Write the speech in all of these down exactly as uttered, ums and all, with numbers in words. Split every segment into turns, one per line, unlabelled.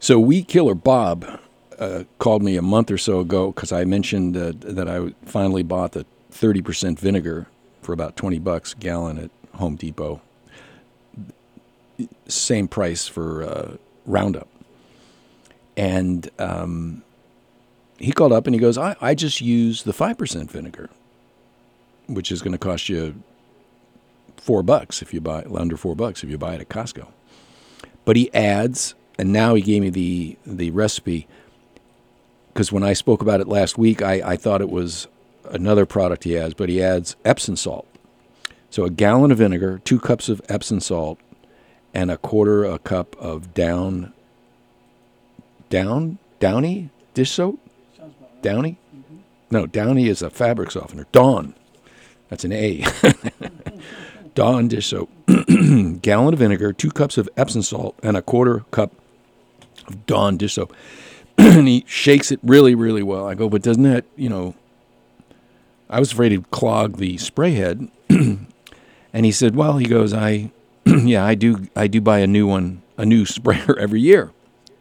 So Weed Killer Bob uh, called me a month or so ago because I mentioned uh, that I finally bought the thirty percent vinegar for about twenty bucks a gallon at Home Depot. Same price for uh, Roundup. And um, he called up and he goes, I, I just use the five percent vinegar, which is going to cost you four bucks if you buy under four bucks if you buy it at Costco. But he adds, and now he gave me the the recipe because when I spoke about it last week, I, I thought it was another product he has, but he adds Epsom salt. So a gallon of vinegar, two cups of Epsom salt, and a quarter a cup of down, down, Downy dish soap?
Sounds about right.
Downy?
Mm-hmm.
No, Downy is a fabric softener. Dawn. That's an A. Dawn dish soap. Gallon of vinegar, two cups of Epsom salt, and a quarter cup of Dawn dish soap. And he shakes it really, really well. I go, but doesn't that, you know, I was afraid it'd clog the spray head. And he said, well, he goes, I, yeah, I do, I do buy a new one, a new sprayer every year.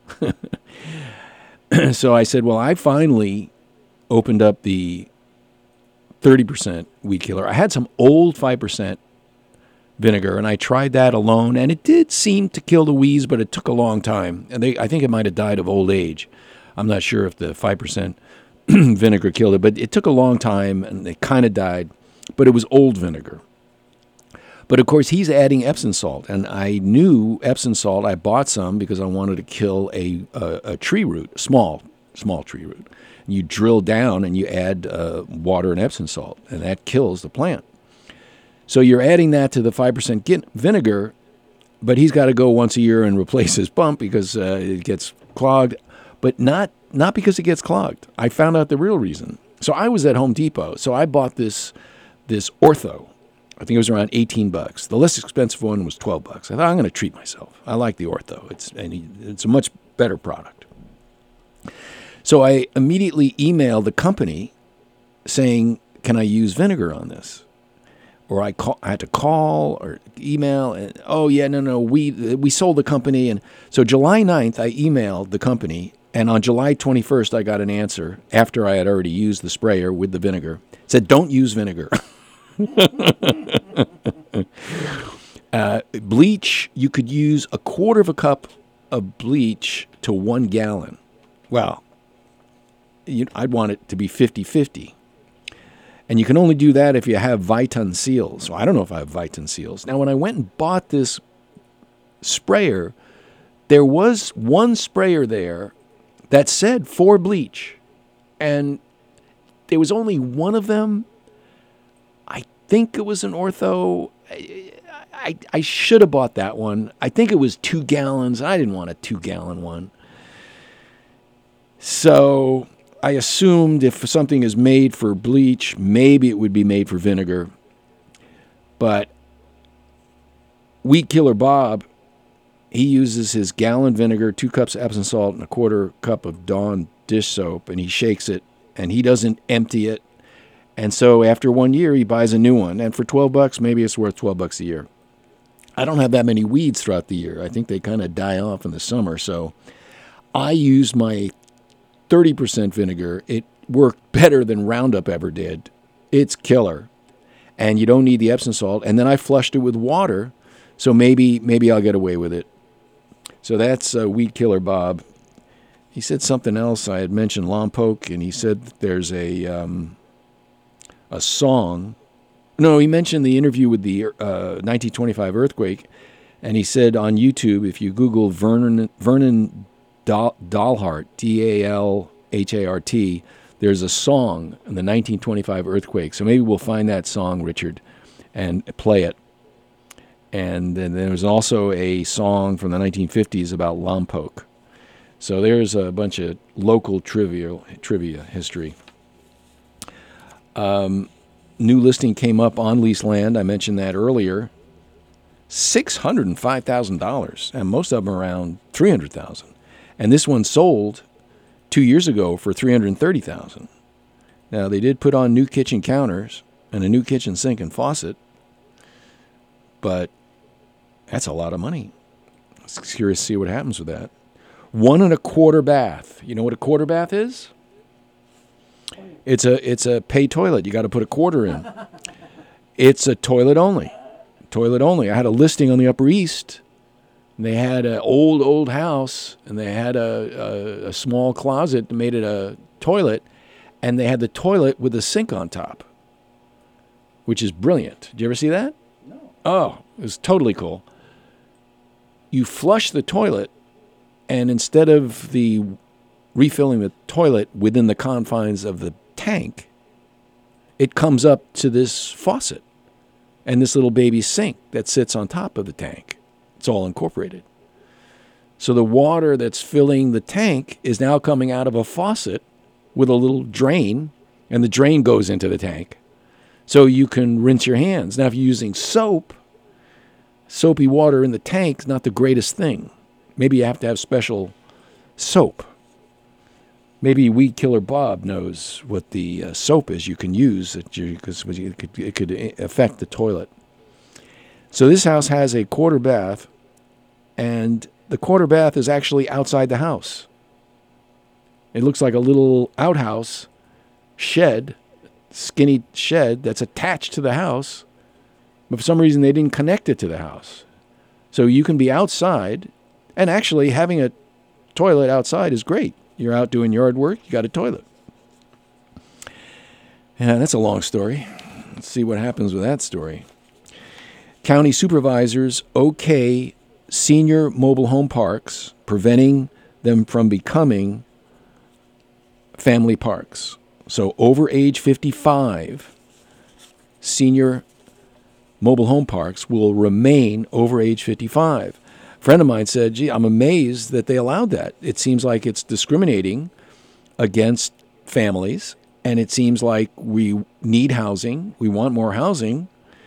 So I said, well, I finally opened up the thirty percent Weed Killer. I had some old five percent vinegar, and I tried that alone, and it did seem to kill the weeds, but it took a long time. And they, I think it might have died of old age. I'm not sure if the five percent vinegar killed it, but it took a long time, and it kind of died. But it was old vinegar. But, of course, he's adding Epsom salt, and I knew Epsom salt. I bought some because I wanted to kill a, a, a tree root, small, small tree root. And you drill down, and you add uh, water and Epsom salt, and that kills the plant. So you're adding that to the five percent vinegar, but he's got to go once a year and replace his pump because uh, it gets clogged, but not not because it gets clogged. I found out the real reason. So I was at Home Depot, so I bought this this Ortho. I think it was around eighteen bucks. The less expensive one was twelve bucks. I thought, I'm going to treat myself. I like the Ortho. It's and it's a much better product. So I immediately emailed the company saying, can I use vinegar on this? Or I call, I had to call or email, and oh yeah, no, no, we we sold the company, and so July ninth I emailed the company, and on July twenty-first I got an answer after I had already used the sprayer with the vinegar. It said, don't use vinegar. uh, bleach, you could use a quarter of a cup of bleach to one gallon. Well, you, I'd want it to be fifty-fifty. And you can only do that if you have Viton seals. So I don't know if I have Viton seals. Now, when I went and bought this sprayer, there was one sprayer there that said for bleach. And there was only one of them. I think it was an Ortho. I, I, I should have bought that one. I think it was two gallons. I didn't want a two-gallon one. So I assumed if something is made for bleach, maybe it would be made for vinegar. But Weed Killer Bob, he uses his gallon vinegar, two cups of Epsom salt, and a quarter cup of Dawn dish soap, and he shakes it, and he doesn't empty it. And so after one year, he buys a new one. And for twelve bucks, maybe it's worth twelve bucks a year. I don't have that many weeds throughout the year. I think they kind of die off in the summer. So I use my thirty percent vinegar. It worked better than Roundup ever did. It's killer. And you don't need the Epsom salt. And then I flushed it with water, so maybe maybe I'll get away with it. So that's uh, Weed Killer Bob. He said something else. I had mentioned Lompoc, and he said there's a um, a song. No, he mentioned the interview with the uh, nineteen twenty-five earthquake, and he said on YouTube, if you Google Vernon Vernon Dal- Dalhart, D A L H A R T, there's a song in the nineteen twenty-five earthquake. So maybe we'll find that song, Richard, and play it. And then there's also a song from the nineteen fifties about Lompoc. So there's a bunch of local trivia, trivia history. Um, new listing came up on Lease Land. I mentioned that earlier. six hundred five thousand dollars, and most of them around three hundred thousand dollars. And this one sold two years ago for three hundred thirty thousand dollars. Now, they did put on new kitchen counters and a new kitchen sink and faucet, but that's a lot of money. I was curious to see what happens with that. One and a quarter bath. You know what a quarter bath is? It's a it's a pay toilet. You got to put a quarter in. It's a toilet only. Toilet only. I had a listing on the Upper East. They had an old, old house, and they had a, a, a small closet that made it a toilet, and they had the toilet with a sink on top, which is brilliant. Did you ever see that?
No.
Oh, it was totally cool. You flush the toilet, and instead of the refilling the toilet within the confines of the tank, it comes up to this faucet and this little baby sink that sits on top of the tank. It's all incorporated. So the water that's filling the tank is now coming out of a faucet with a little drain, and the drain goes into the tank. So you can rinse your hands. Now, if you're using soap, soapy water in the tank is not the greatest thing. Maybe you have to have special soap. Maybe Weed Killer Bob knows what the uh, soap is you can use because it could, it could affect the toilet. So this house has a quarter bath, and the quarter bath is actually outside the house. It looks like a little outhouse shed, skinny shed that's attached to the house, but for some reason they didn't connect it to the house. So you can be outside, and actually having a toilet outside is great. You're out doing yard work, you got a toilet. Yeah, that's a long story. Let's see what happens with that story. County supervisors okay senior mobile home parks, preventing them from becoming family parks. So over age fifty-five, senior mobile home parks will remain over age fifty-five. A friend of mine said, gee, I'm amazed that they allowed that. It seems like it's discriminating against families, and it seems like we need housing. We want more housing.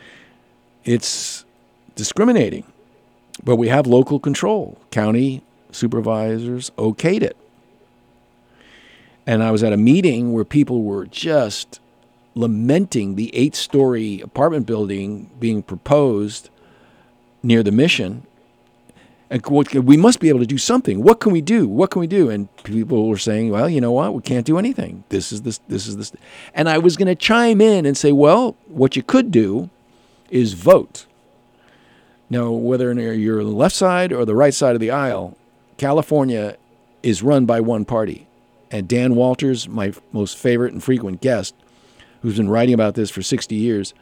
It's discriminating. But we have local control. County supervisors okayed it. And I was at a meeting where people were just lamenting the eight-story apartment building being proposed near the Mission. And we must be able to do something. What can we do? What can we do? And people were saying, well, you know what? We can't do anything. This is this. This is this. And I was going to chime in and say, well, what you could do is vote. Now, whether you're on the left side or the right side of the aisle, California is run by one party. And Dan Walters, my most favorite and frequent guest, who's been writing about this for sixty years,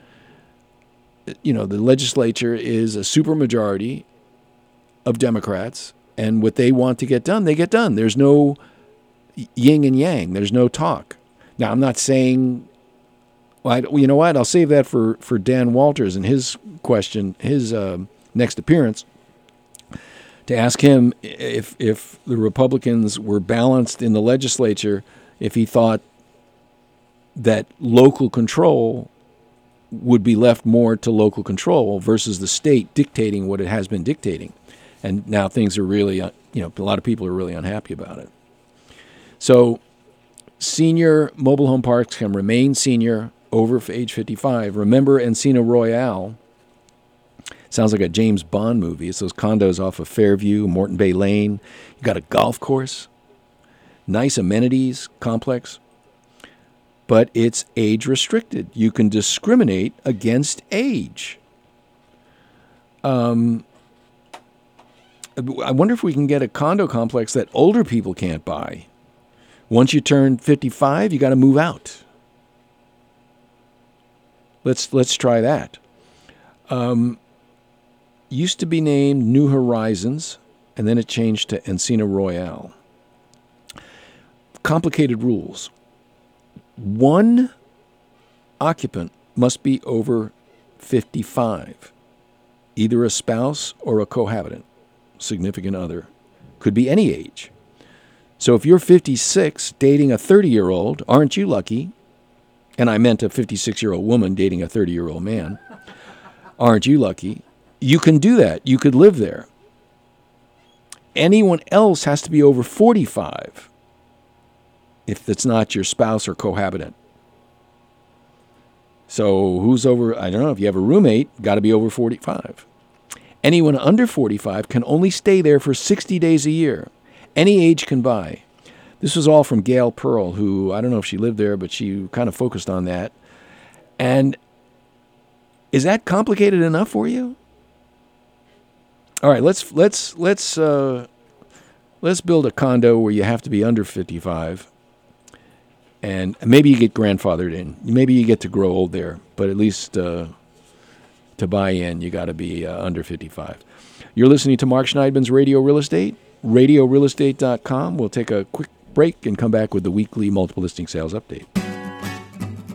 you know, the legislature is a supermajority of Democrats, and what they want to get done, they get done. There's no yin and yang. There's no talk. Now, I'm not saying, well, I, you know what? I'll save that for, for Dan Walters and his question, his uh, next appearance, to ask him if if the Republicans were balanced in the legislature, if he thought that local control would be left more to local control versus the state dictating what it has been dictating. And now things are really, you know, a lot of people are really unhappy about it. So senior mobile home parks can remain senior over age fifty-five. Remember Encino Royale? Sounds like a James Bond movie. It's those condos off of Fairview, Morton Bay Lane. You got a golf course, nice amenities complex, but it's age restricted. You can discriminate against age. Um, I wonder if we can get a condo complex that older people can't buy. Once you turn fifty-five, you got to move out. Let's let's try that. Um, used to be named New Horizons, and then it changed to Encino Royale. Complicated rules. One occupant must be over fifty-five, either a spouse or a cohabitant, significant other. Could be any age. So if you're fifty-six dating a thirty-year-old, aren't you lucky? And I meant a fifty-six-year-old woman dating a thirty-year-old man. Aren't you lucky? You can do that. You could live there. Anyone else has to be over forty-five if it's not your spouse or cohabitant. So who's over, I don't know, if you have a roommate, got to be over forty-five. Anyone under forty-five can only stay there for sixty days a year. Any age can buy. This was all from Gail Pearl, who, I don't know if she lived there, but she kind of focused on that. And is that complicated enough for you? All right, let's let's let's uh, let's build a condo where you have to be under fifty-five, and maybe you get grandfathered in. Maybe you get to grow old there, but at least uh, to buy in, you got to be uh, under fifty-five. You're listening to Mark Schneidman's Radio Real Estate, radio real estate dot com. We'll take a quick break and come back with the weekly multiple listing sales update.